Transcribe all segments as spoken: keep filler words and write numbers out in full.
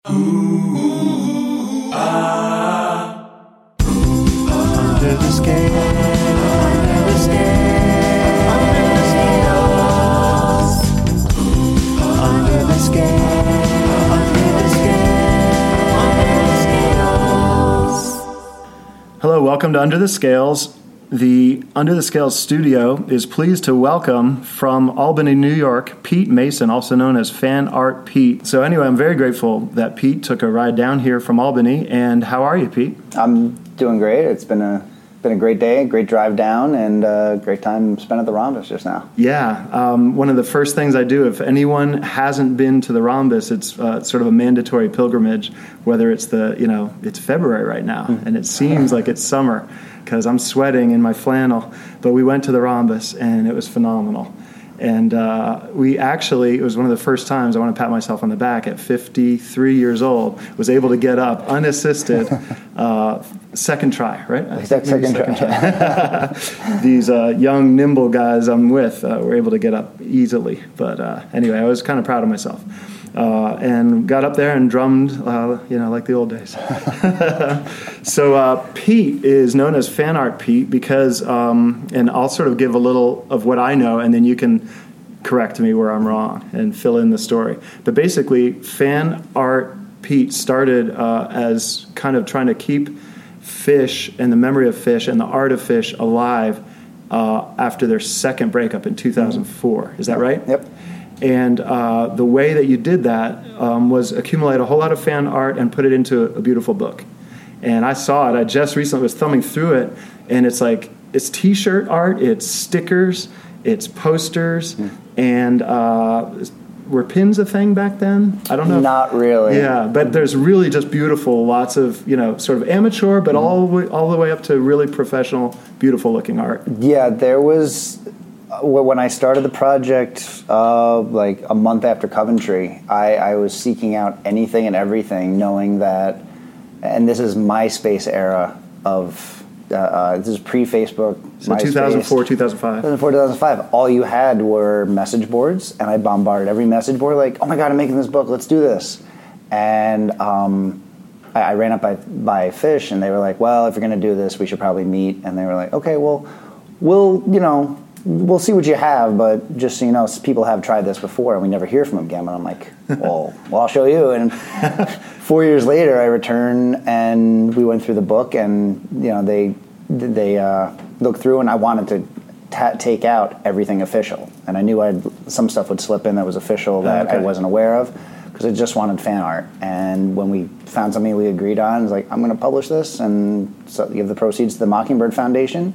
Ooh, ah, ooh, under the scale, under the scale, under the scales, under the scale, under the scale, under the scales. Hello, welcome to Under the Scales. The Under the Scales studio is pleased to welcome from Albany, New York, Pete Mason, also known as Fan Art Pete. So anyway, I'm very grateful that Pete took a ride down here from Albany. And how are you, Pete? I'm doing great. It's been a been a great day, great drive down, and a great time spent at the Rhombus just now. Yeah, um, one of the first things I do, if anyone hasn't been to the Rhombus, it's uh, sort of a mandatory pilgrimage, whether it's the, you know, it's February right now, and it seems like it's summer, because I'm sweating in my flannel. But we went to the Rhombus, and it was phenomenal. And uh, we actually, it was one of the first times, I want to pat myself on the back, at fifty-three years old, was able to get up unassisted, uh, second try, right? Exact second, second try. try. These uh, young, nimble guys I'm with uh, were able to get up easily. But uh, anyway, I was kind of proud of myself. Uh, and got up there and drummed, uh, you know, like the old days. So uh, Pete is known as Fan Art Pete because, um, and I'll sort of give a little of what I know, and then you can correct me where I'm wrong and fill in the story. But basically, Fan Art Pete started uh, as kind of trying to keep fish and the memory of fish and the art of fish alive uh, after their second breakup in two thousand four. Is that right? Yep. And uh, the way that you did that um, was accumulate a whole lot of fan art and put it into a beautiful book. And I saw it. I just recently was thumbing through it, and it's like, it's T-shirt art, it's stickers, it's posters, mm. and uh, were pins a thing back then? I don't know. Not really. Yeah, but there's really just beautiful, lots of, you know, sort of amateur, but mm. all, the way, all the way up to really professional, beautiful-looking art. Yeah, there was... When I started the project, uh, like a month after Coventry, I, I was seeking out anything and everything, knowing that, and this is MySpace era of, uh, uh, this is pre-Facebook. So two thousand four, two thousand five. two thousand four, two thousand five. All you had were message boards, and I bombarded every message board like, oh my God, I'm making this book, let's do this. And um, I, I ran up by, by Fish, and they were like, well, if you're going to do this, we should probably meet. And they were like, okay, well, we'll, you know, we'll see what you have, but just so you know, people have tried this before, and we never hear from them again. And I'm like, well, well, I'll show you. And four years later, I return, and we went through the book, and you know, they they uh, looked through, and I wanted to ta- take out everything official, and I knew I'd some stuff would slip in that was official that okay. I wasn't aware of, because I just wanted fan art. And when we found something we agreed on, I was like, I'm going to publish this and so give the proceeds to the Mockingbird Foundation,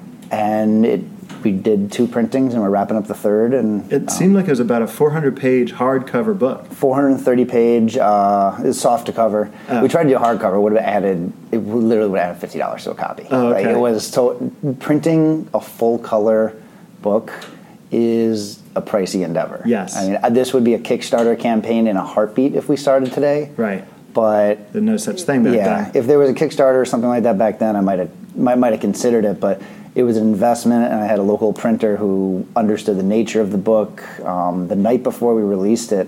and it. We did two printings, and we're wrapping up the third. And it um, seemed like it was about a four hundred page hardcover book. four hundred thirty page. Uh, it's soft to cover. Oh. We tried to do a hardcover. Would have added. It literally would have added fifty dollars to a copy. Oh, okay. Like it was to, printing a full color book is a pricey endeavor. Yes. I mean, this would be a Kickstarter campaign in a heartbeat if we started today. Right. But there's no such thing back yeah, then. If there was a Kickstarter or something like that back then, I might have might might have considered it, but. It was an investment, and I had a local printer who understood the nature of the book. Um, the night before we released it,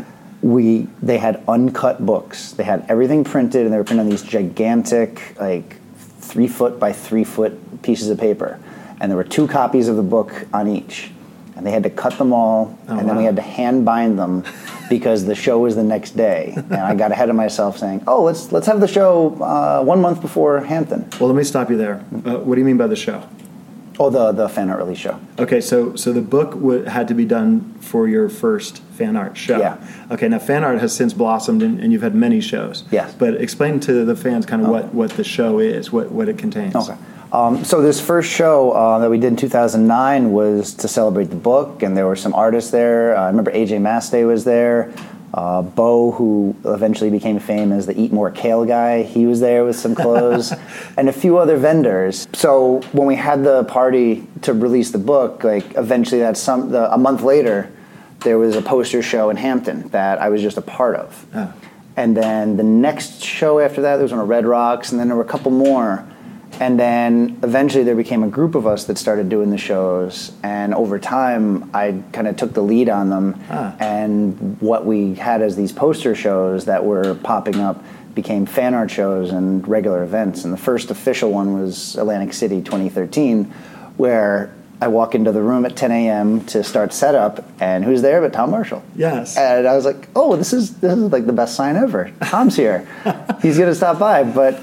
we they had uncut books. They had everything printed, and they were printed on these gigantic, like three foot by three foot pieces of paper. And there were two copies of the book on each. And they had to cut them all, oh, and then wow. we had to hand bind them because the show was the next day. And I got ahead of myself saying, oh, let's let's have the show uh, one month before Hampton. Well, let me stop you there. Uh, what do you mean by the show? Oh, the the fan art release show. Okay, so so the book w- had to be done for your first fan art show. Yeah. Okay, now fan art has since blossomed, and, and you've had many shows. Yes. But explain to the fans kind of oh. what, what the show is, what, what it contains. Okay. Um, so this first show uh, that we did in two thousand nine was to celebrate the book, and there were some artists there. Uh, I remember A J Mastay was there. Uh, Bo, who eventually became famous as the Eat More Kale guy, he was there with some clothes, and a few other vendors. So when we had the party to release the book, like eventually that's some the, a month later, there was a poster show in Hampton that I was just a part of. Oh. And then the next show after that, there was one at Red Rocks, and then there were a couple more. And then eventually there became a group of us that started doing the shows, and over time I kind of took the lead on them. Ah. And and what we had as these poster shows that were popping up became fan art shows and regular events. And the first official one was Atlantic City twenty thirteen, where I walk into the room at ten a.m. to start setup, and who's there but Tom Marshall? Yes. And I was like, oh, this is this is like the best sign ever. Tom's here. He's going to stop by. But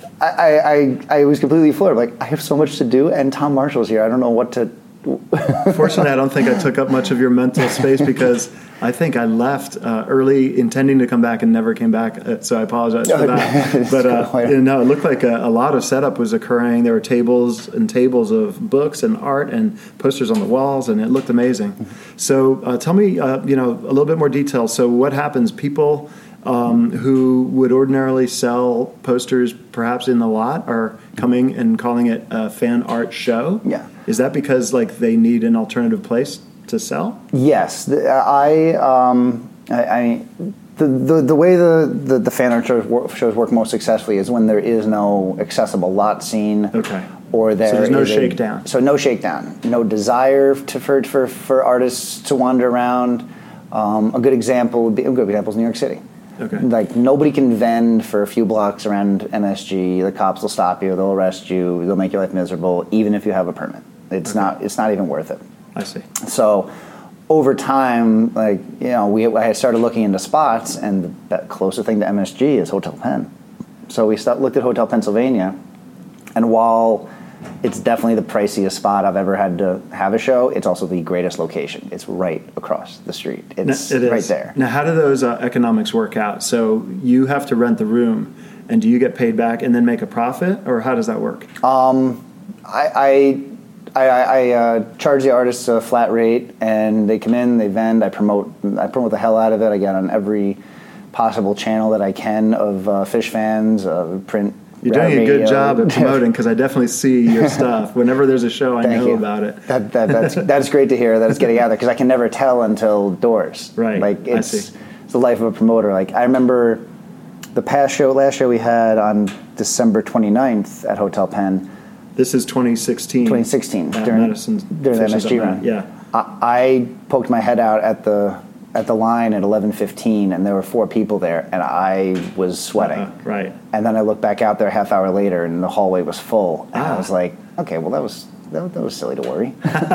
I, I, I was completely floored. Like, I have so much to do, and Tom Marshall's here. I don't know what to... Fortunately, I don't think I took up much of your mental space because I think I left uh, early intending to come back and never came back. Uh, so I apologize for that. But uh, you know, it looked like a, a lot of setup was occurring. There were tables and tables of books and art and posters on the walls, and it looked amazing. So uh, tell me, uh, you know, a little bit more detail. So what happens? People um, who would ordinarily sell posters perhaps in the lot are coming and calling it a fan art show? Yeah. Is that because like they need an alternative place to sell? Yes, the- I, um, I, I the, the the way the, the, the fan art shows work, shows work most successfully is when there is no accessible lot scene. Okay. Or there So there's no is a- shakedown. So no shakedown, no desire to, for, for for artists to wander around. Um, a good example would be a good example is New York City. Okay. Like nobody can vend for a few blocks around M S G. The cops will stop you. They'll arrest you. They'll make your life miserable, even if you have a permit. It's Okay. not. It's not even worth it. I see. So over time, like, you know, we I started looking into spots, and the be- closer thing to M S G is Hotel Penn. So we start, looked at Hotel Pennsylvania, and while it's definitely the priciest spot I've ever had to have a show, it's also the greatest location. It's right across the street. It's It is. right there. Now, how do those uh, economics work out? So you have to rent the room, and do you get paid back and then make a profit, or how does that work? Um, I, I I, I uh, charge the artists a flat rate, and they come in, they vend. I promote, I promote the hell out of it. I get on every possible channel that I can of uh, Fish fans, uh, print. You're doing a good radio. job at promoting because I definitely see your stuff. Whenever there's a show, I Thank know you. about it. That, that, that's that's great to hear that it's getting out there, because I can never tell until doors. Right, Like I it's, see. it's the life of a promoter. Like I remember the past show, last show we had on December twenty-ninth at Hotel Penn. This is twenty sixteen. twenty sixteen At during, Madison during the Fishes M S G at run. Night, yeah. I, I poked my head out at the at the line at eleven fifteen, and there were four people there, and I was sweating. Uh, right. And then I looked back out there a half hour later, and the hallway was full, and Ah. I was like, okay, well that was that, that was silly to worry.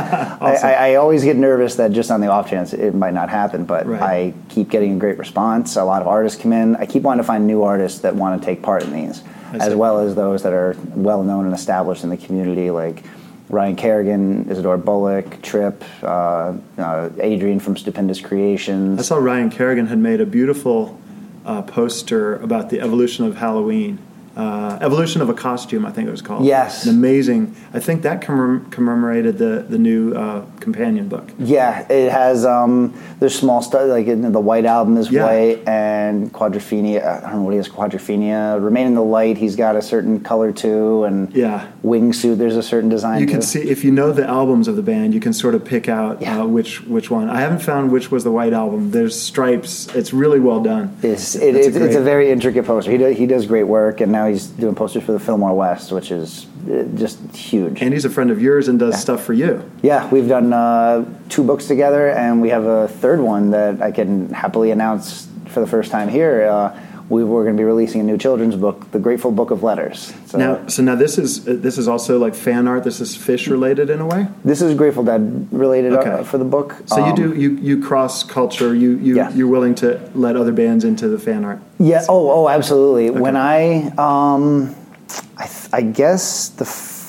I, I, I always get nervous that just on the off chance it might not happen, but Right. I keep getting a great response. A lot of artists come in. I keep wanting to find new artists that want to take part in these, I as see. well as those that are well known and established in the community, like Ryan Kerrigan, Isadora Bullock, Tripp, uh, uh, Adrian from Stupendous Creations. I saw Ryan Kerrigan had made a beautiful uh, poster about the evolution of Halloween. Uh, evolution of a costume, I think it was called. Yes. An amazing. I think that commem- commemorated the the new uh, companion book. Yeah, it has. Um, there's small stuff like in the White Album is Yeah. white, and Quadrophenia. I don't know what he has. Quadrophenia. Remain in the Light. He's got a certain color too, and Yeah. wingsuit. There's a certain design. You can too. see if you know the albums of the band, you can sort of pick out Yeah. uh, which which one. I haven't found which was the White Album. There's stripes. It's really well done. It's, it, That's it's, a it's a great- very intricate poster. He does, he does great work, and now he's doing posters for the Fillmore West, which is uh, just huge. And he's a friend of yours and does stuff for you. Yeah, we've done uh, two books together, and we have a third one that I can happily announce for the first time here. Uh, we were going to be releasing a new children's book, The Grateful Book of Letters. So Now, so now this is uh, this is also like fan art. This is fish related in a way. this is Grateful Dead related Okay. uh, for the book. So you Um, do you you cross culture. You you Yeah. you're willing to let other bands into the fan art. Yeah. Oh, oh, absolutely. When I, um, I, th- I guess the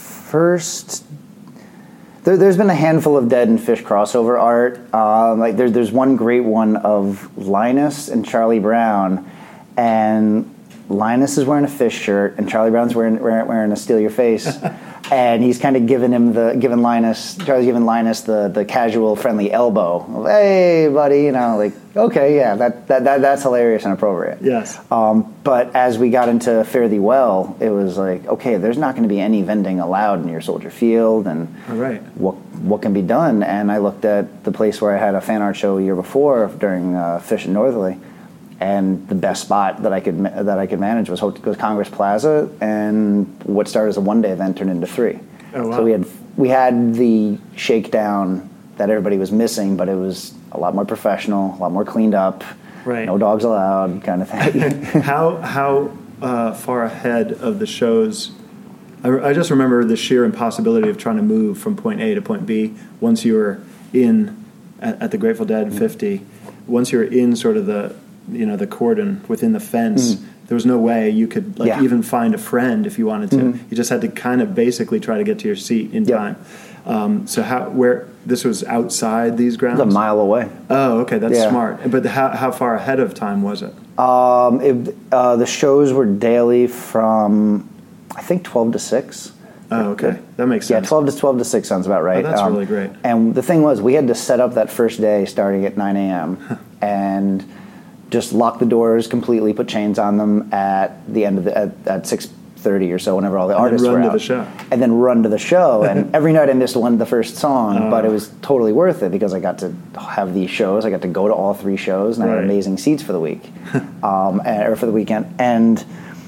first. There, there's been a handful of Dead and Fish crossover art. Um, like there's there's one great one of Linus and Charlie Brown, and Linus is wearing a Fish shirt, and Charlie Brown's wearing wearing, wearing a Steal Your Face. And he's kind of giving him the giving Linus Charlie's giving Linus the, the casual friendly elbow of, hey buddy, you know, like okay, yeah, that, that, that that's hilarious and appropriate. Yes. Um, but as we got into Fare Thee Well, it was like, okay, there's not going to be any vending allowed near Soldier Field, and All right. what what can be done? And I looked at the place where I had a fan art show a year before during uh, Fish and Northerly, and the best spot that I could ma- that I could manage was, Hot- was Congress Plaza, and what started as a one day event turned into three. Oh, wow. So we had we had the shakedown that everybody was missing, but it was a lot more professional, a lot more cleaned up. Right. No dogs allowed, kind of thing. how how uh, far ahead of the shows? I, I just remember the sheer impossibility of trying to move from point A to point B once you were in at, at the Grateful Dead mm-hmm. fifty. Once you were in sort of the you know the cordon within the fence. Mm-hmm. There was no way you could like yeah. even find a friend if you wanted to. Mm-hmm. You just had to kind of basically try to get to your seat in yep. time. Um, so how where this was outside these grounds? It was a mile away. Oh, okay, that's yeah. smart. But how how far ahead of time was it? Um, it uh, the shows were daily from I think twelve to six. Oh, okay, that makes sense. Yeah, twelve to twelve to six sounds about right. Oh, that's um, really great. And the thing was, we had to set up that first day starting at nine a.m. and just lock the doors completely, put chains on them at the end of the at, at six thirty or so, whenever all the and artists then run were to out, the show. and then run to the show. And every night I missed one the first song, uh, but it was totally worth it because I got to have these shows. I got to go to all three shows, and right. I had amazing seats for the week, um, and, or for the weekend. And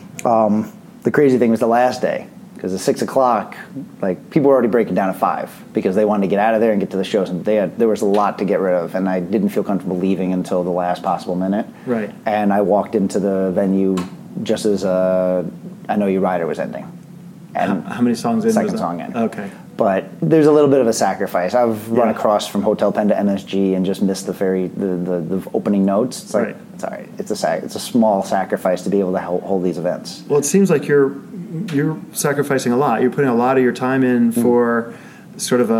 um, the crazy thing was the last day. Because at six o'clock, like people were already breaking down at five because they wanted to get out of there and get to the shows, and they had there was a lot to get rid of, and I didn't feel comfortable leaving until the last possible minute. Right. And I walked into the venue just as uh, I Know You Rider was ending. And how, how many songs in? Second was that? song in. Okay. But there's a little bit of a sacrifice. I've run yeah. across from Hotel Penn to M S G and just missed the very the, the, the opening notes. It's like right. it's all right. It's a sac- it's a small sacrifice to be able to hold, hold these events. Well, it seems like you're you're sacrificing a lot. You're putting a lot of your time in for mm. sort of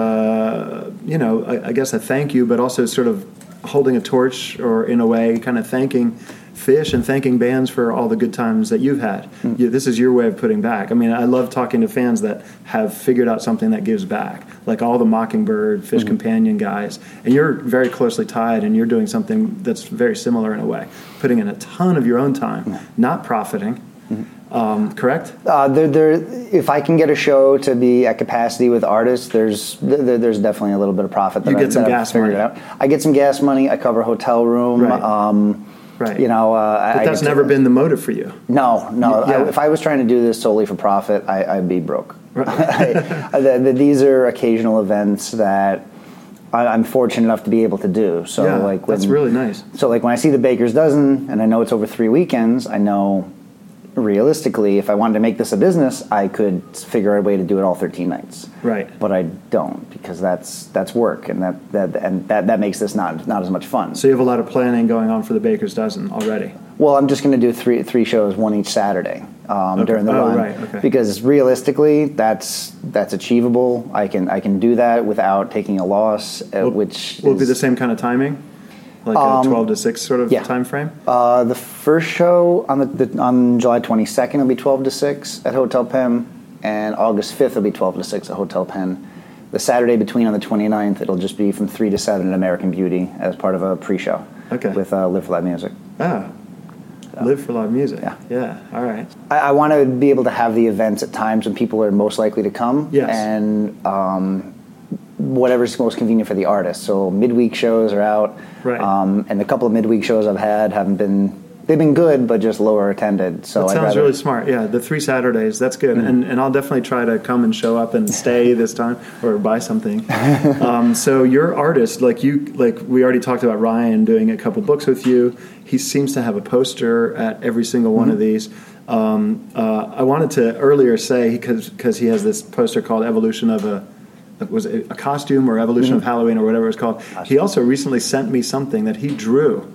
a you know I, I guess a thank you, but also sort of holding a torch or in a way kind of thanking Phish and thanking bands for all the good times that you've had. Mm. You, this is your way of putting back. I mean, I love talking to fans that have figured out something that gives back, like all the Mockingbird, Phish mm. Companion guys. And you're very closely tied, and you're doing something that's very similar in a way, putting in a ton of your own time, mm. not profiting. Mm. Um, correct? Uh, there, there, if I can get a show to be at capacity with artists, there's there, there's definitely a little bit of profit. That you get I, some that gas I've figured money. Out. I get some gas money. I cover hotel room. Right. Um, Right. You know, uh, but I, that's I never to, been the motive for you. No, no. Yeah. I, if I was trying to do this solely for profit, I, I'd be broke. Right. I, the, the, these are occasional events that I, I'm fortunate enough to be able to do. So, yeah, like, when, that's really nice. So, like, when I see the Baker's Dozen, and I know it's over three weekends, I know realistically, if I wanted to make this a business, I could figure out a way to do it all thirteen nights. Right. But I don't, because that's that's work, and that, that and that, that makes this not not as much fun. So you have a lot of planning going on for the Baker's Dozen already. Well, I'm just going to do three three shows, one each Saturday um, okay. during the oh, run, right. okay. because realistically, that's that's achievable. I can I can do that without taking a loss, uh, will, which will is, it be the same kind of timing, like um, a twelve to six sort of yeah. time frame. Uh, the first show on the, the on July twenty-second will be twelve to six at Hotel Penn, and August fifth will be twelve to six at Hotel Penn. The Saturday between on the twenty-ninth, it'll just be from three to seven at American Beauty as part of a pre-show. Okay. With uh, Live for Live Music. Ah. So. Live for Live Music. Yeah. Yeah. All right. I, I want to be able to have the events at times when people are most likely to come. Yes. And um, whatever's most convenient for the artist. So midweek shows are out. Right. Um, and the couple of midweek shows I've had haven't been, they've been good, but just lower attended. So that I'd sounds rather, really smart. Yeah, the three Saturdays, that's good. Mm-hmm. And and I'll definitely try to come and show up and stay this time or buy something. um, so your artist, like you, like we already talked about Ryan doing a couple books with you. He seems to have a poster at every single one mm-hmm. of these. Um, uh, I wanted to earlier say, because because he has this poster called Evolution of a, was it a costume or Evolution mm-hmm. of Halloween or whatever it's called. Costume. He also recently sent me something that he drew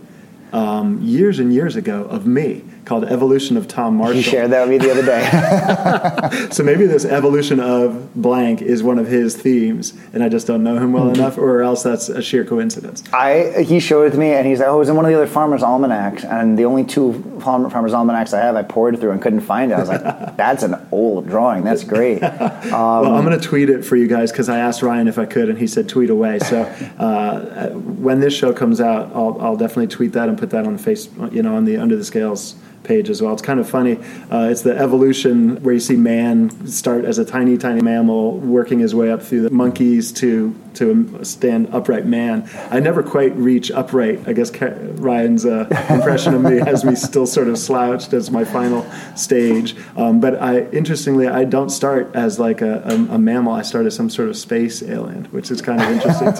um, years and years ago of me called Evolution of Tom Marshall. He shared that with me the other day. So maybe this evolution of blank is one of his themes, and I just don't know him well mm-hmm. enough, or else that's a sheer coincidence. I He showed it to me, and he's like, oh, it was in one of the other Farmer's Almanacs, and the only two farm, Farmer's Almanacs I have, I poured through and couldn't find it. I was like, that's an old drawing. That's great. Um, well, I'm going to tweet it for you guys, because I asked Ryan if I could, and he said tweet away. So uh, when this show comes out, I'll, I'll definitely tweet that and put that on the face, you know, on the Under the Scales page as well. It's kind of funny. Uh, it's the evolution where you see man start as a tiny, tiny mammal, working his way up through the monkeys to to a stand upright man. I never quite reach upright. I guess Ryan's uh, impression of me has me still sort of slouched as my final stage. Um, but I, interestingly, I don't start as like a, a, a mammal. I start as some sort of space alien, which is kind of interesting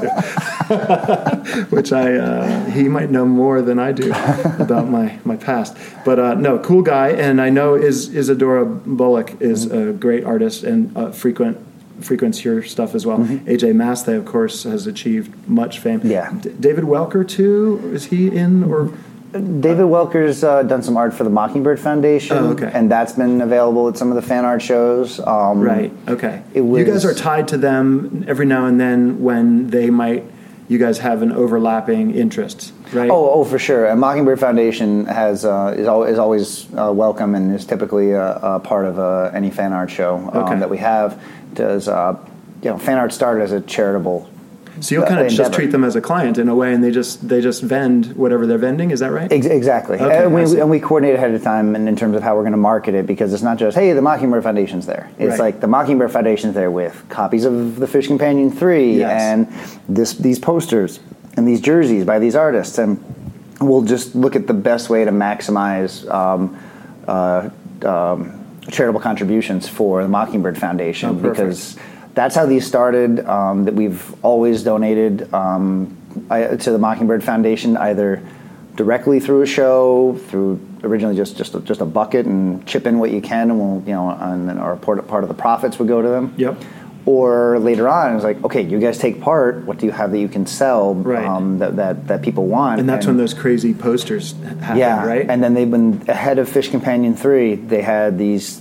too. Which I uh, he might know more than I do about my, my past. But uh, no, cool guy. And I know Is, Isadora Bullock is mm-hmm. a great artist and uh, frequent frequents your stuff as well. Mm-hmm. A J Masthay, of course, has achieved much fame. Yeah. D- David Welker, too? Is he in? Or David Welker's uh, done some art for the Mockingbird Foundation, oh, okay. and that's been available at some of the fan art shows. Um, right, okay. It was, you guys are tied to them every now and then when they might, you guys have an overlapping interest, right? Oh, oh, for sure. And Mockingbird Foundation has uh, is, al- is always uh, welcome and is typically a, a part of uh, any fan art show um, okay. that we have. Does uh, you know, fan art started as a charitable. So you'll kind of endeavor. just treat them as a client in a way, and they just they just vend whatever they're vending. Is that right? Ex- exactly. Okay, and, we, I see. and we coordinate ahead of time in, in terms of how we're going to market it, because it's not just, hey, the Mockingbird Foundation's there. It's Right. like the Mockingbird Foundation's there with copies of The Fish Companion three Yes. and this these posters and these jerseys by these artists, and we'll just look at the best way to maximize um, uh, um, charitable contributions for the Mockingbird Foundation, Oh, perfect. because that's how these started. Um, that we've always donated um, I, to the Mockingbird Foundation, either directly through a show, through originally just just a, just a bucket and chip in what you can, and we'll you know, and then our part part of the profits would go to them. Yep. Or later on, it was like, okay, you guys take part. What do you have that you can sell? Right. Um, that, that that people want. And that's when those crazy posters happen, yeah, right? And then they've been ahead of Fish Companion three. They had these,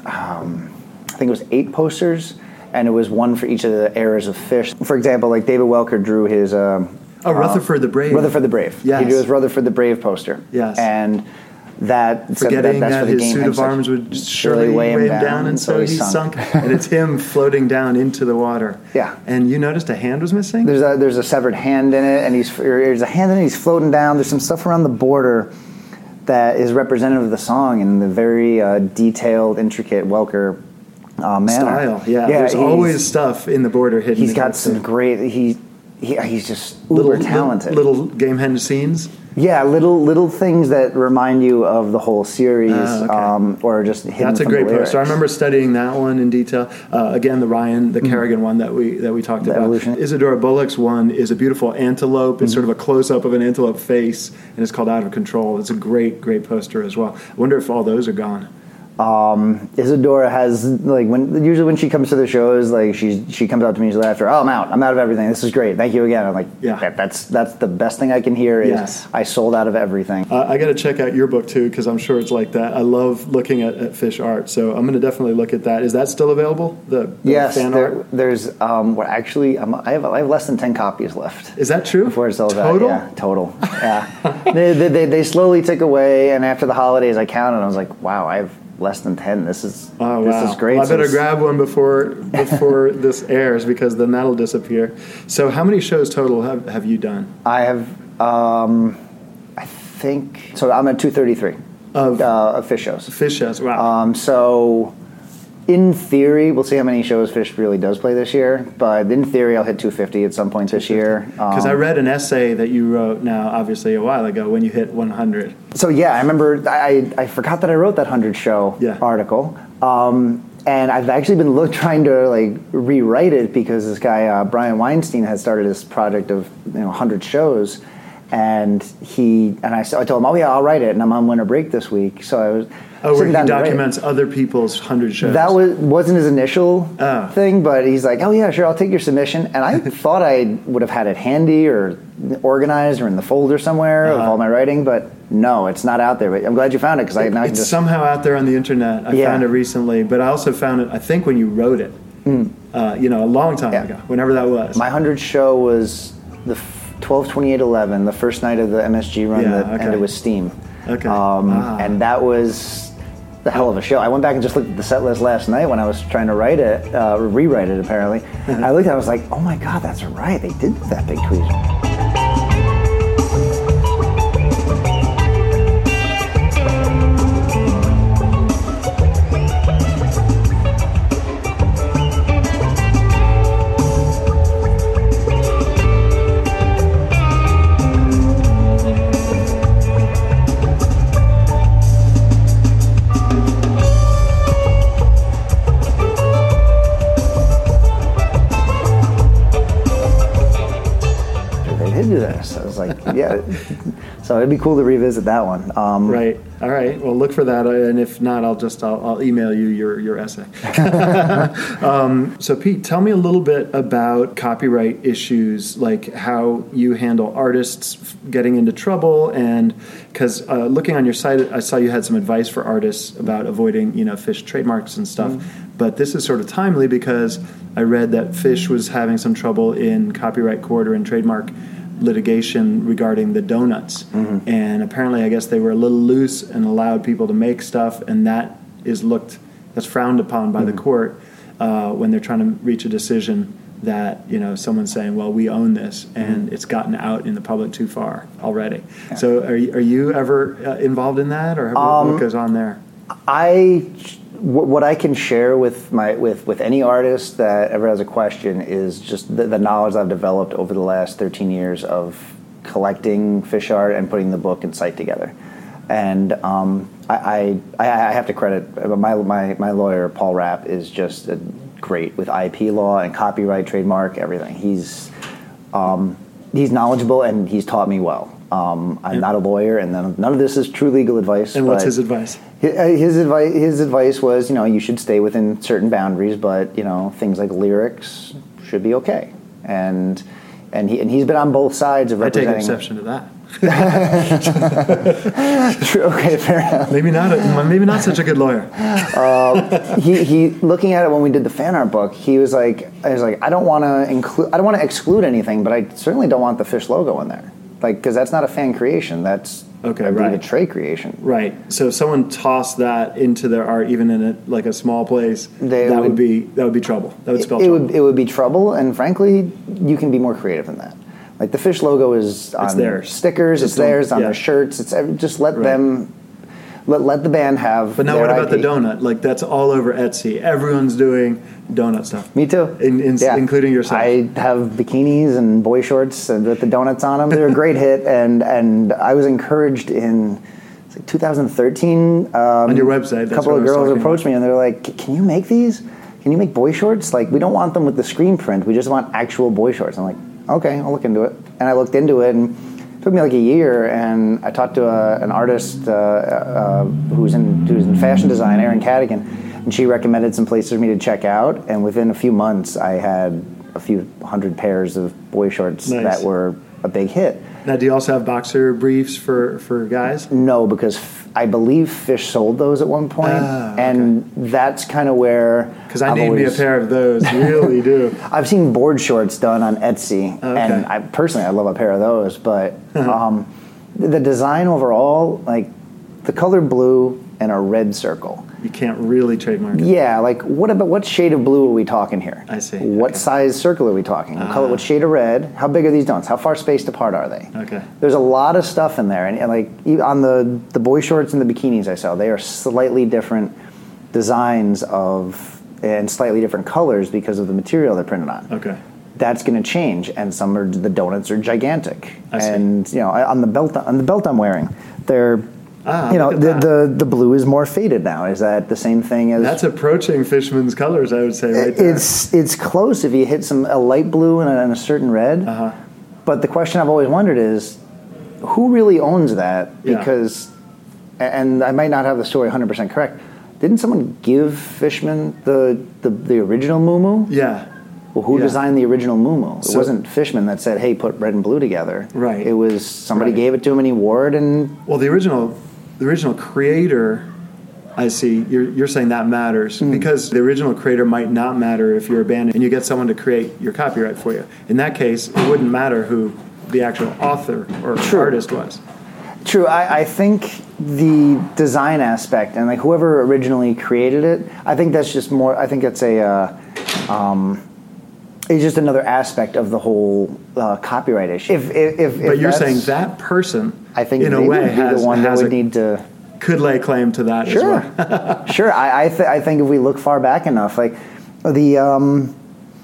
um, I think it was eight posters, and it was one for each of the eras of Fish. For example, like David Welker drew his. Um, oh, Rutherford the Brave. Rutherford the Brave. Yes. He drew his Rutherford the Brave poster. Yes. And that Forgetting that, that's that for the his game suit head of arms section. would surely weigh him down, and so, he sunk. And it's him floating down into the water. Yeah. And you noticed a hand was missing? There's a there's a severed hand in it, and he's there's a hand in it. He's floating down. There's some stuff around the border that is representative of the song in the very uh, detailed, intricate Welker uh, manner. Style, yeah. yeah There's he's- always stuff in the border hidden. He's in got that some scene. great. He, he he's just uber little talented. Little, little game hen scenes. Yeah, little little things that remind you of the whole series, Oh, okay. um, or just hidden That's a from great the lyrics. poster. I remember studying that one in detail. Uh, again, the Ryan, the Kerrigan one that we that we talked The about. evolution. Isadora Bullock's one is a beautiful antelope. It's sort of a close up of an antelope face, and it's called Out of Control. It's a great, great poster as well. I wonder if all those are gone. Um, Isadora has like when usually when she comes to the shows, like she she comes up to me usually after, oh, I'm out, I'm out of everything. This is great, thank you again. I'm like, Yeah. that, that's that's the best thing I can hear is Yes. I sold out of everything. Uh, I got to check out your book too, because I'm sure it's like that. I love looking at, at fish art, so I'm going to definitely look at that. Is that still available? The, the yes, fan there, art? there's um, well, actually um, I have I have less than ten copies left. Is that true? Before it sells Total? out, yeah, total, yeah. they, they, they they slowly tick away, and after the holidays, I counted, and I was like, wow, I have less than ten. This is Oh, this wow. is great. Well, I So better it's- grab one before before this airs, because then that'll disappear. So how many shows total have, have you done? I have, um, I think, so I'm at two thirty-three Of uh, of Fish shows. fish shows? Wow. Um, so, in theory, we'll see how many shows Fish really does play this year. But in theory, I'll hit two hundred at some point this year. Because Um, I read an essay that you wrote now, obviously, a while ago, when you hit one hundred. So yeah, I remember. I I forgot that I wrote that hundred show Yeah. article. Um, and I've actually been look, trying to like rewrite it because this guy uh, Brian Weinstein had started this project of you know hundred shows, and he and I, I told him, oh yeah, I'll write it, and I'm on winter break this week, so I was Oh, where sitting he down to write it. documents other people's hundred shows. That was wasn't his initial Oh. thing, but he's like, "Oh yeah, sure, I'll take your submission." And I thought I would have had it handy or organized or in the folder somewhere of Uh-huh. all my writing, but no, it's not out there. But I'm glad you found it because I now I can It's just somehow out there on the internet. I Yeah. found it recently, but I also found it, I think, when you wrote it, uh, you know, a long time Yeah. ago, whenever that was. my hundredth show was the twelve twenty-eight eleven, the first night of the M S G run Yeah, that okay. ended with Steam. Okay. um, Ah. and that was the hell of a show. I went back and just looked at the set list last night when I was trying to write it, uh, rewrite it apparently. And I looked at it, I was like, oh my god, that's right, they did that big tweezer. artists. I was like, yeah. So it'd be cool to revisit that one. Um, Right. All right. Well, look for that, and if not, I'll just I'll, I'll email you your your essay. um, so, Pete, tell me a little bit about copyright issues, like how you handle artists getting into trouble, and because uh, looking on your site, I saw you had some advice for artists about avoiding, you know, Fish trademarks and stuff. Mm-hmm. But this is sort of timely because I read that Fish was having some trouble in copyright court or in trademark litigation regarding the donuts, mm-hmm. and apparently I guess they were a little loose and allowed people to make stuff, and that is looked that's frowned upon by mm-hmm. the court uh, when they're trying to reach a decision that, you know, someone's saying, well, we own this, and mm-hmm. it's gotten out in the public too far already. Yeah. So are you, are you ever uh, involved in that, or um, what goes on there? I what I can share with my with, with any artist that ever has a question is just the, the knowledge I've developed over the last thirteen years of collecting fish art and putting the book and site together. And um, I, I I have to credit my my my lawyer Paul Rapp is just a great with I P law and copyright, trademark, everything. He's um, he's knowledgeable and he's taught me well. Um, I'm yeah. not a lawyer, and none of, none of this is true legal advice. And what's his advice? His, his advice, his advice was, you know, you should stay within certain boundaries, but you know, things like lyrics should be okay. And and he and he's been on both sides of representing. I take exception to that. True. Okay, fair enough. Maybe not. A, maybe not such a good lawyer. Uh, he he. Looking at it when we did the fan art book, he was like, I was like, I don't want to include, I don't want to exclude anything, but I certainly don't want the Fish logo in there. Like, because that's not a fan creation. That's okay, I right. a trade creation. Right. So if someone tossed that into their art, even in a, like a small place, they that would, would be that would be trouble. That would spell it, it trouble. Would it would be trouble, and frankly, you can be more creative than that. Like the Fish logo is on it's theirs. stickers, Just it's theirs on yeah. their shirts. It's just let right. them. Let, let the band have. But now, their what about I P. the donut? Like that's all over Etsy. Everyone's doing donut stuff. Me too, in, in, yeah. including yourself. I have bikinis and boy shorts and with the donuts on them. They're a great hit, and and I was encouraged in like two thousand thirteen. Um, on your website, that's a couple what of girls approached about. me and they're like, "Can you make these? Can you make boy shorts? Like we don't want them with the screen print. We just want actual boy shorts." I'm like, "Okay, I'll look into it." And I looked into it and. It took me like a year, and I talked to a, an artist uh, uh, who's in who's in fashion design, Erin Cadigan, and she recommended some places for me to check out. And within a few months, I had a few hundred pairs of boy shorts nice. that were a big hit. Now, do you also have boxer briefs for, for guys? No, because f- I believe Fish sold those at one point, ah, okay. and that's kind of where. Because I I've need always, me a pair of those, really do. I've seen board shorts done on Etsy, okay. and I personally I love a pair of those. But um, the design overall, like the color blue and a red circle. You can't really trademark it. Yeah, like what about what shade of blue are we talking here? I see. What okay. size circle are we talking? What, uh, color, what shade of red? How big are these donuts? How far spaced apart are they? Okay. There's a lot of stuff in there, and, and like on the the boy shorts and the bikinis I saw, they are slightly different designs of and slightly different colors because of the material they're printed on. Okay. That's going to change, and some are the donuts are gigantic, I see. and you know on the belt on the belt I'm wearing, they're. Ah, you know, the, that. the the blue is more faded now. Is that the same thing as... That's approaching Fishman's colors, I would say, right there. It's it's close if you hit some a light blue and a, and a certain red. Uh-huh. But the question I've always wondered is, who really owns that? Yeah. Because, and I might not have the story one hundred percent correct, didn't someone give Fishman the, the, the original Moo Moo? Yeah. Well, who yeah. designed the original Moo Moo? It So, wasn't Fishman that said, hey, put red and blue together. Right. It was somebody right. gave it to him and he wore it and... Well, the original... The original creator, I see, you're, you're saying that matters mm. because the original creator might not matter if you're a band and you get someone to create your copyright for you. In that case, it wouldn't matter who the actual author or True. artist was. True. I, I think the design aspect and like whoever originally created it, I think that's just more, I think that's a, uh, um, it's just another aspect of the whole uh, copyright issue. If, if, if, but if you're saying that person, I think in a they way, would be has, the one that has would a, need to could lay claim to that sure. as well. Sure. I I, th- I think if we look far back enough, like the um,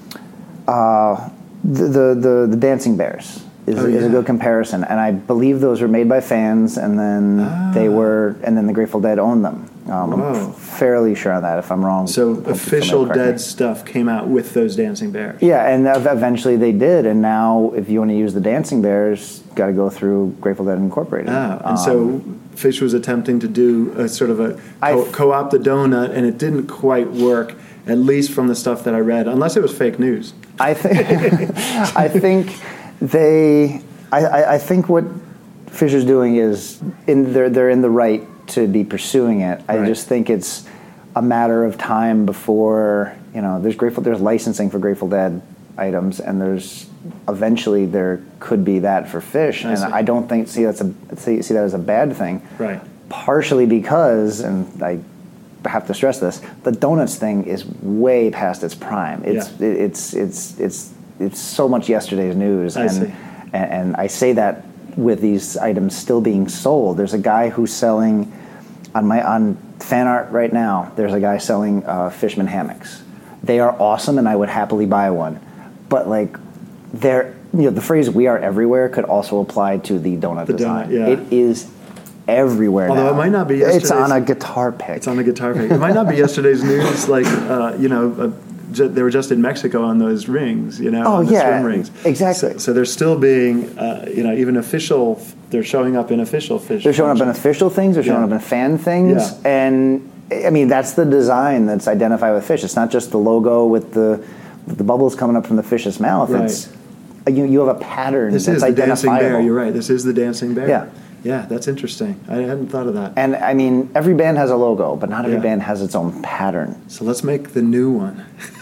uh, the, the the the Dancing Bears is, oh, is yeah. a good comparison, and I believe those were made by fans, and then ah. they were, and then the Grateful Dead owned them. Um, Whoa. I'm fairly sure on that. If I'm wrong, So hope official somebody correct Dead me. stuff came out with those Dancing Bears. Yeah, and ev- eventually they did. And now, if you want to use the Dancing Bears, got to go through Grateful Dead Incorporated. Ah, and Um, so Fish was attempting to do a sort of a I- co- co-opt the donut, and it didn't quite work, at least from the stuff that I read, unless it was fake news. I think I think they I, I, I think what Fisher's doing is in they're they're in the right to be pursuing it. I Right. just think it's a matter of time before, you know, there's Grateful there's licensing for Grateful Dead items, and there's eventually there could be that for Fish, I and see. I don't think see that's a see, see that as a bad thing. Right. Partially because, and I have to stress this, the donuts thing is way past its prime. It's Yeah. it, it's it's it's it's so much yesterday's news, I and, see. and and I say that with these items still being sold. There's a guy who's selling on my on fan art right now. There's a guy selling uh, Fishman hammocks. They are awesome, and I would happily buy one. But like, they're you know the phrase "we are everywhere" could also apply to the donut The design. donut, yeah. It is everywhere Although now. it might not be It's yesterday's- on a guitar pick. It's on the guitar pick. It might not be yesterday's news, like, uh, you know, uh, ju- they were just in Mexico on those rings, you know, Oh, on the yeah, swim rings. exactly. So, so they're still being, uh, you know, even official, they're showing up in official Fish. They're showing up in functions. official things. They're showing Yeah. up in fan things, Yeah. and I mean that's the design that's identified with Fish. It's not just the logo with the the bubbles coming up from the fish's mouth. Right. It's you you have a pattern This that's is the dancing identifiable. bear. You're right. This is the dancing bear. Yeah. Yeah, that's interesting. I hadn't thought of that. And I mean, every band has a logo, but not every Yeah. band has its own pattern. So let's make the new one.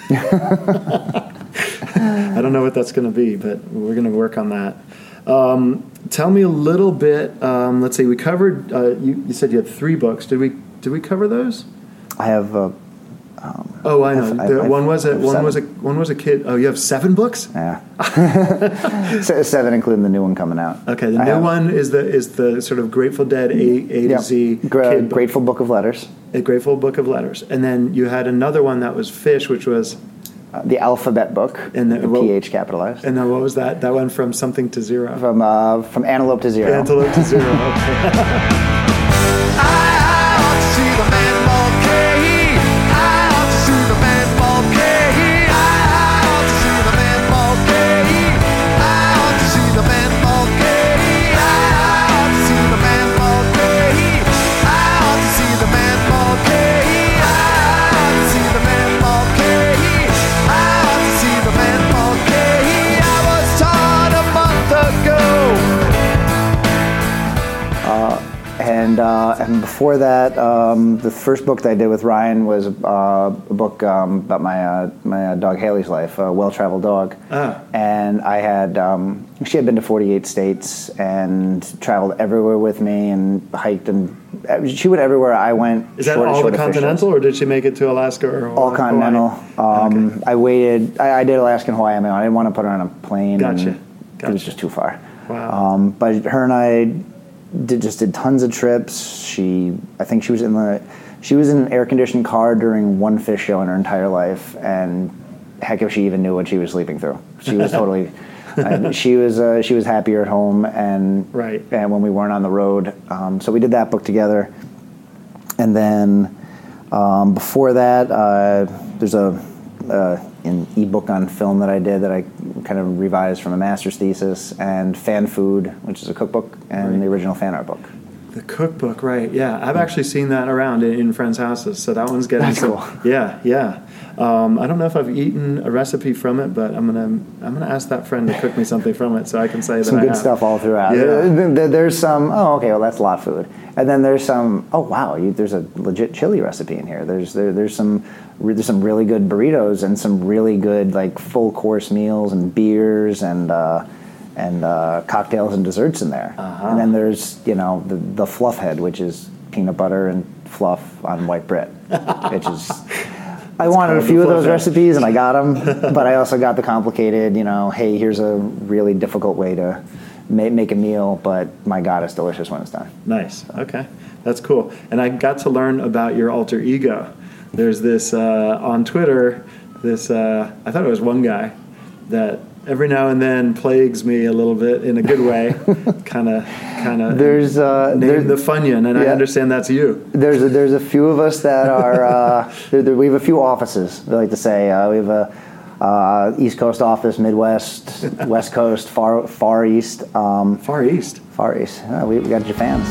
I don't know what that's going to be, but we're going to work on that. Um, tell me a little bit. Um, let's see. We covered. Uh, you, you said you had three books. Did we? Did we cover those? I have uh, Oh, I know. I've- The- I've- one was a I've one seven. was a one was a kid. Oh, you have seven books. yeah, Se- seven, including the new one coming out. Okay, the I new have- one is the is the sort of Grateful Dead A, A to Yeah. Z Gra- kid book, Grateful Book of Letters, a Grateful Book of Letters, and then you had another one that was Fish, which was uh, the alphabet book, And the- the well- P H capitalized, and then what was that? That went from something to zero. from uh, from Antelope to Zero. Antelope to zero. Okay. And uh, and before that, um, the first book that I did with Ryan was uh, a book um, about my uh, my uh, dog Haley's life, a well-traveled dog. Ah. And I had um, she had been to forty-eight states and traveled everywhere with me and hiked, and she went everywhere I went. Is that short- all short the of Fish continental, or did she make it to Alaska or all Hawaii? continental. Um, Okay. I waited. I, I did Alaska and Hawaii. I mean, I didn't want to put her on a plane. Gotcha. And It was Gotcha. just too far. Wow. Um, but her and I did just did tons of trips. She, I think she was in the, she was in an air conditioned car during one Fish show in her entire life, and heck, if she even knew what she was sleeping through, she was totally. uh, she was uh, she was happier at home and Right. and when we weren't on the road. Um, so we did that book together, and then um, before that, uh, there's a uh, an ebook on film that I did that I kind of revised from a master's thesis, and Fan Food, which is a cookbook, and Right. the original fan art book. The cookbook, right? Yeah, I've actually seen that around in, in friends' houses. So that one's getting That's some. cool. Yeah, yeah. Um, I don't know if I've eaten a recipe from it, but I'm gonna I'm gonna ask that friend to cook me something from it so I can say that Some I good have. stuff all throughout. Yeah. There- there- There's some, oh, okay, well, that's lot food. And then there's some, oh, wow, you, there's a legit chili recipe in here. There's there, there's some re- there's some really good burritos and some really good, like, full course meals and beers and uh, and uh, cocktails and desserts in there. Uh-huh. And then there's, you know, the, the fluff head, which is peanut butter and fluff on white bread, which is... I wanted a called few the of those fluff head. recipes, and I got them, but I also got the complicated, you know, hey, here's a really difficult way to ma- make a meal, but my God, it's delicious when it's done. Nice. Okay, that's cool. And I got to learn about your alter ego. There's this uh, on Twitter. This uh, I thought it was one guy that every now and then plagues me a little bit in a good way. Kind of, kind of. There's uh, named there's, the Funyun, and yeah. I understand that's you. There's a, there's a few of us that are. Uh, there, there, we have a few offices. We like to say uh, we have a uh, East Coast office, Midwest, West Coast, Far Far East. Um, Far East. Far East. Uh, we, we got Japans.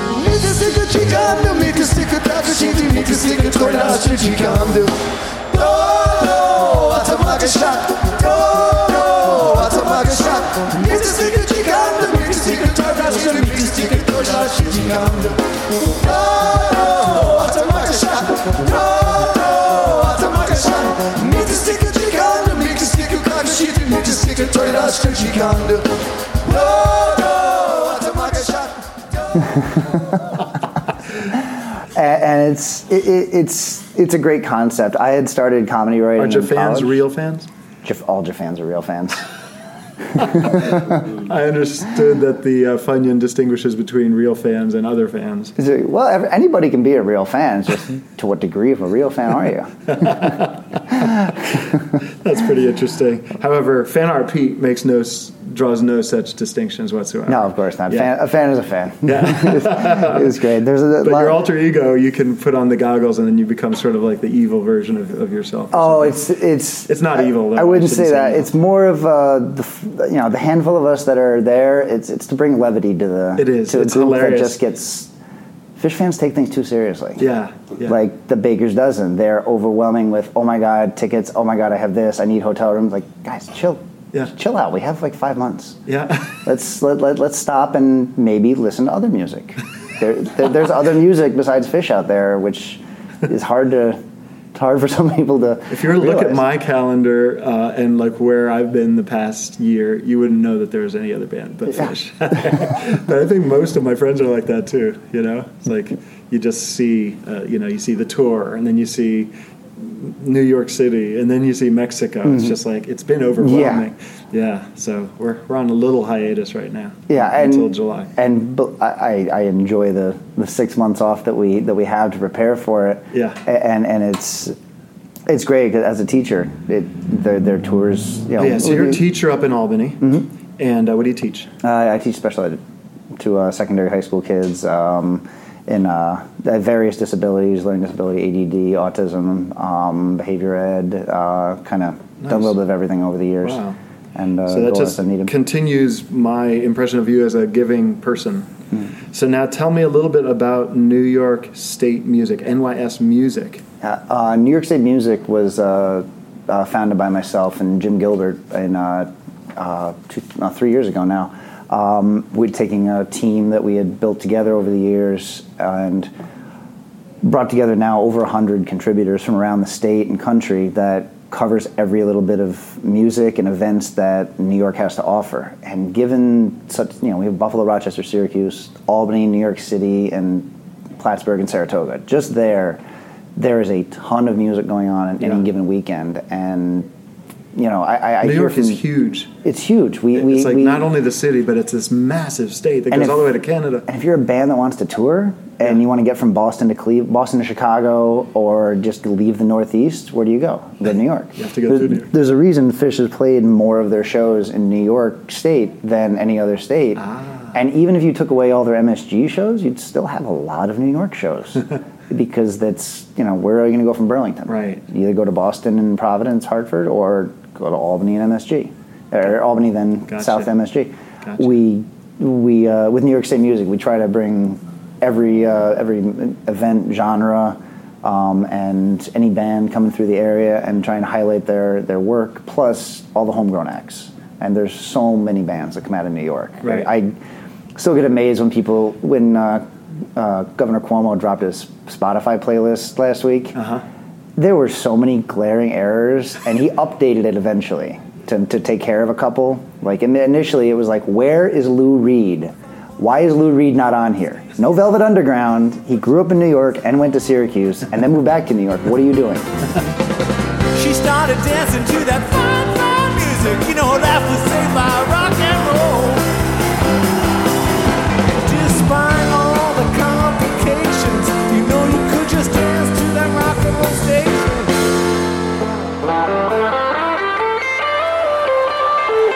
and, and it's it, it, it's it's a great concept. I had started comedy writing. Are in Jafans college. real fans? Jaf- all Jafans are real fans. I understood that the uh, Funyun distinguishes between real fans and other fans. Is it- well, ev- anybody can be a real fan. It's just to what degree of a real fan are you? That's pretty interesting. However, Fan Art Pete makes no s- draws no such distinctions whatsoever. No, of course not. Yeah. Fan, a fan is a fan. Yeah. it's, it's great. There's a But lot, your alter ego, you can put on the goggles and then you become sort of like the evil version of, of yourself. or Oh, something. it's it's It's not I, evil, though. I wouldn't I say shouldn't say that. evil. It's more of uh, the f- you know the handful of us that are there. It's it's to bring levity to the It is. to It's a group hilarious. that just gets. Fish fans take things too seriously. Yeah, yeah. Like the Baker's Dozen, they're overwhelming with oh my god tickets. Oh my god, I have this. I need hotel rooms. Like guys, chill. Yeah. Chill out. We have like five months. Yeah. Let's let, let let's stop and maybe listen to other music. There, there there's other music besides Fish out there, which is hard to. It's hard for some people to. If you were to look at realize. my calendar uh, and like where I've been the past year, you wouldn't know that there was any other band but Yeah. Fish. But I think most of my friends are like that too. You know, it's like you just see, uh, you know, you see the tour, and then you see New York City, and then you see Mexico. Mm-hmm. It's just like it's been overwhelming. Yeah. So we're we're on a little hiatus right now. Yeah, and, until July. And but I, I enjoy the, the six months off that we that we have to prepare for it. Yeah. and and it's it's great 'cause as a teacher, it their their tours. You know, Oh, yeah. So you're a we- teacher up in Albany, and uh, what do you teach? Uh, I teach special ed to uh, secondary high school kids um, in uh, various disabilities, learning disability, A D D, autism, um, behavior ed, uh, kind of Nice. done a little bit of everything over the years. Wow. And uh, So that go just as I need 'em. continues my impression of you as a giving person. Hmm. So now tell me a little bit about New York State Music, N Y S Music. Uh, uh, New York State Music was uh, uh, founded by myself and Jim Gilbert in uh, uh, two, uh, three years ago now. Um, we're taking a team that we had built together over the years and brought together now over one hundred contributors from around the state and country that covers every little bit of music and events that New York has to offer. And given such, you know, we have Buffalo, Rochester, Syracuse, Albany, New York City, and Plattsburgh and Saratoga. Just there, there is a ton of music going on in Yeah. any given weekend. And, you know, I, I, I New hear York from, is huge. It's huge. We, we, It's like we, not only the city, but it's this massive state that And goes if- all the way to Canada. And if you're a band that wants to tour and you want to get from Boston to Cleve- Boston to Chicago, or just leave the Northeast, where do you go? You go to New York. You have to go there's, through New York. There's a reason Fish has played more of their shows in New York State than any other state. Ah. And even if you took away all their M S G shows, you'd still have a lot of New York shows. Because that's, you know, where are you going to go from Burlington? Right. You either go to Boston and Providence, Hartford, or go to Albany and M S G. Or Albany, then Gotcha. South M S G. Gotcha. We we uh, with New York State Music, we try to bring every uh, every event, genre, um, and any band coming through the area and trying to highlight their their work, plus all the homegrown acts. And there's so many bands that come out of New York. Right. I, I still get amazed when people when uh, uh, Governor Cuomo dropped his Spotify playlist last week. Uh-huh. There were so many glaring errors, and he updated it eventually to, to take care of a couple. Like in- initially, it was like, "Where is Lou Reed? Why is Lou Reed not on here? No Velvet Underground. He grew up in New York and went to Syracuse, and then moved back to New York. What are you doing?" She started dancing to that fine, fine music. You know, her life was saved by rock and roll. Despite all the complications, you know you could just dance to that rock and roll station.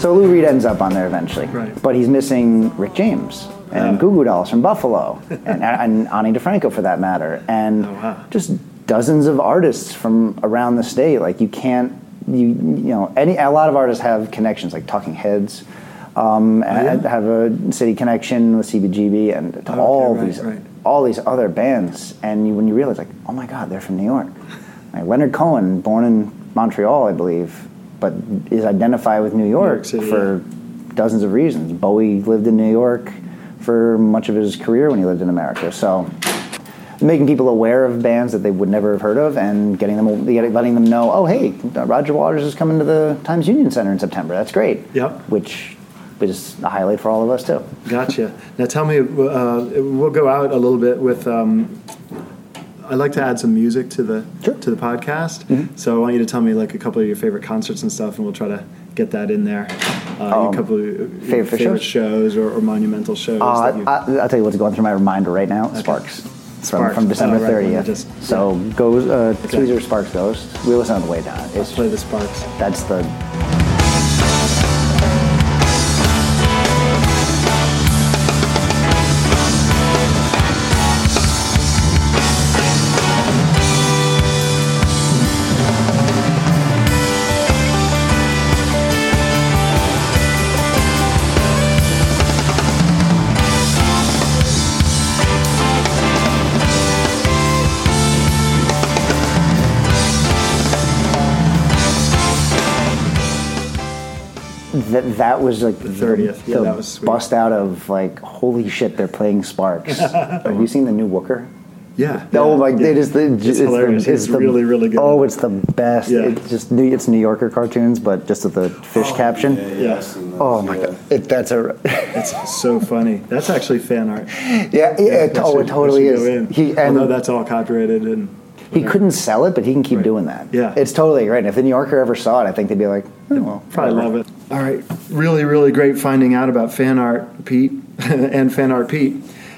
So Lou Reed ends up on there eventually. Right. But he's missing Rick James and Oh. Goo Goo Dolls from Buffalo and, and Ani DeFranco for that matter. And Oh, wow. just dozens of artists from around the state. Like you can't, you you know, any a lot of artists have connections, like Talking Heads. Um, Oh, yeah? and have a city connection with C B G B and okay, all right, these right. all these other bands, and you, when you realize, like, oh my God, they're from New York. Like Leonard Cohen, born in Montreal, I believe, but is identified with New York, York City, for yeah. dozens of reasons. Bowie lived in New York for much of his career when he lived in America, so making people aware of bands that they would never have heard of, and getting them, letting them know, oh hey, Roger Waters is coming to the Times Union Center in September. That's great. Yep. Which is a highlight for all of us too. Gotcha. Now tell me, uh, we'll go out a little bit with. Um, I like to add some music to the Sure. to the podcast, Mm-hmm. so I want you to tell me like a couple of your favorite concerts and stuff, and we'll try to get that in there. Uh, Um, a couple of your favorite favorite, shows? shows or, or monumental shows. Uh, that you, I, I'll tell you what's going through my reminder right now. Sparks. From, Sparks. from December Oh, right, when thirtieth. they just- so goes uh, Tweezer Sparks Ghost. We listen on the way down. It's play the Sparks. that's the that that was like the thirtieth. Yeah, the that was sweet. bust out of like holy shit, they're playing Sparks. Have you seen the new Wooker? Yeah. Oh yeah, my! yeah. It is the, It's hilarious. The, It's really, really good. Oh, it's the best. Yeah. It's just New, it's New Yorker cartoons, but just with the fish caption. Yeah, yeah, Yeah. I've seen those, Oh my yeah. god! It, that's a It's so funny. That's actually fan art. yeah. yeah it, That oh, should- it totally that is. should go in. He and Although that's all copyrighted and he couldn't sell it, but he can keep Right. doing that. Yeah. it's totally right. And if the New Yorker ever saw it, I think they'd be like, oh, well, probably whatever. love it. All right, really, really great finding out about fan art, Pete, and fan art, Pete.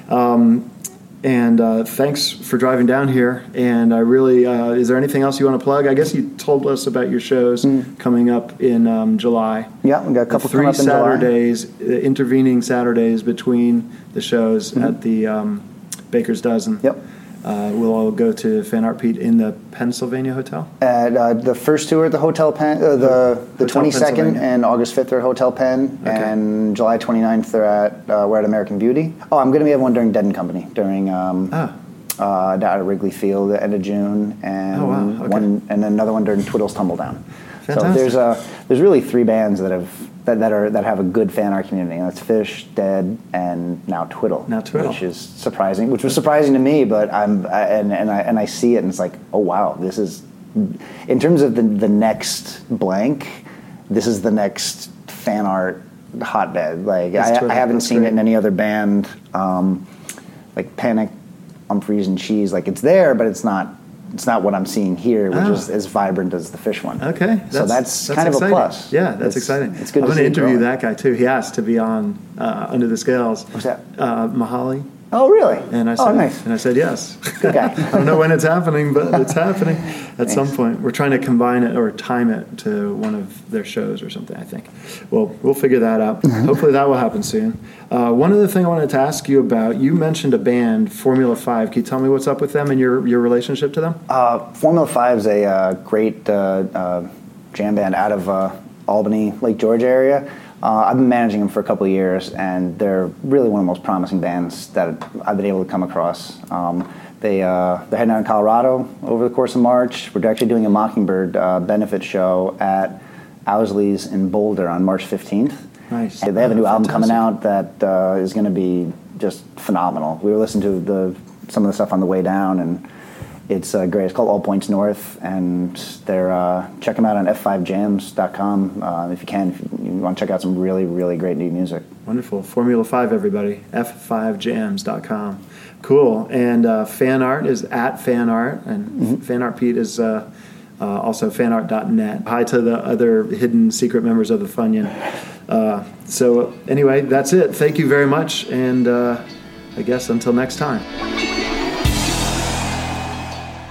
Um, and uh, thanks for driving down here. And I really, uh, is there anything else you want to plug? I guess you told us about your shows coming up in um, July. Yeah, we got a couple Three coming up in July. Saturdays, uh, intervening Saturdays between the shows at the um, Baker's Dozen. Yep. Uh, we'll all go to Fan Art Pete in the Pennsylvania Hotel. At uh, the first two are at the Hotel Penn, uh, the the twenty second Pennsylvania. and August fifth are at Hotel Penn, and July twenty-ninth they're at uh, we're at American Beauty. Oh, I'm going to be at one during Dead and Company during um, Ah. uh, down at Wrigley Field at the end of June, and Oh, wow. Okay. one and another one during Twiddle's Tumbledown. So Fantastic. there's uh, there's really three bands that have that, that are that have a good fan art community. And that's Fish, Dead, and now Twiddle. Now Twiddle. Which is surprising. Which was surprising to me, but I'm I, and and I and I see it, and it's like, oh wow, this is in terms of the the next blank. This is the next fan art hotbed. Like That's I, terrific. I haven't That's seen great. it in any other band. Um, like Panic, Humphreys and Cheese. Like it's there, but it's not. It's not what I'm seeing here, which Oh. is as vibrant as the Fish one. Okay, so that's, kind of exciting. a plus. Yeah, that's It's- exciting. It's good I'm to going see to it interview growing. that guy too. He asked to be on uh, Under the Scales. Who's that? Uh, Mahali, Oh, really? and I oh, said, nice. and I said yes. Good guy. I don't know when it's happening, but it's happening at some Thanks. point. We're trying to combine it or time it to one of their shows or something. I think. Well, we'll figure that out. Hopefully, that will happen soon. Uh, one other thing I wanted to ask you about. You mentioned a band, Formula Five. Can you tell me what's up with them and your your relationship to them? Uh, Formula Five is a uh, great uh, uh, jam band out of uh, Albany, Lake George area. Uh, I've been managing them for a couple of years, and they're really one of the most promising bands that I've been able to come across. Um, they, uh, they're heading out in Colorado over the course of March. We're actually doing a Mockingbird uh, benefit show at Owsley's in Boulder on March fifteenth. Nice. They have a new Oh, album coming fantastic. out that uh, is going to be just phenomenal. We were listening to the some of the stuff on the way down, and it's uh, great. It's called All Points North, and they're uh, check them out on f five jams dot com uh, if you can. If you want to check out some really, really great new music. Wonderful. Formula Five, everybody. f five jams dot com. Cool. And uh, fan art is at fan art, and Mm-hmm. fan art Pete is uh, uh, also fan art dot net. Hi to the other hidden secret members of the Funyun. Uh, so anyway, that's it. Thank you very much, and uh, I guess until next time.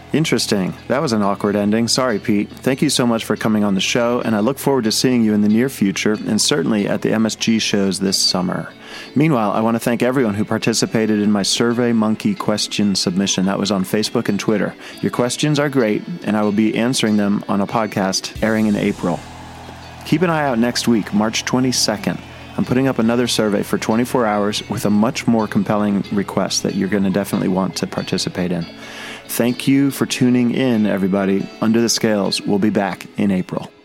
Interesting. That was an awkward ending. Sorry, Pete. Thank you so much for coming on the show, and I look forward to seeing you in the near future, and certainly at the M S G shows this summer. Meanwhile, I want to thank everyone who participated in my Survey Monkey question submission. That was on Facebook and Twitter. Your questions are great, and I will be answering them on a podcast airing in April. Keep an eye out next week, March twenty-second. I'm putting up another survey for twenty-four hours with a much more compelling request that you're going to definitely want to participate in. Thank you for tuning in, everybody. Under the Scales, we'll be back in April.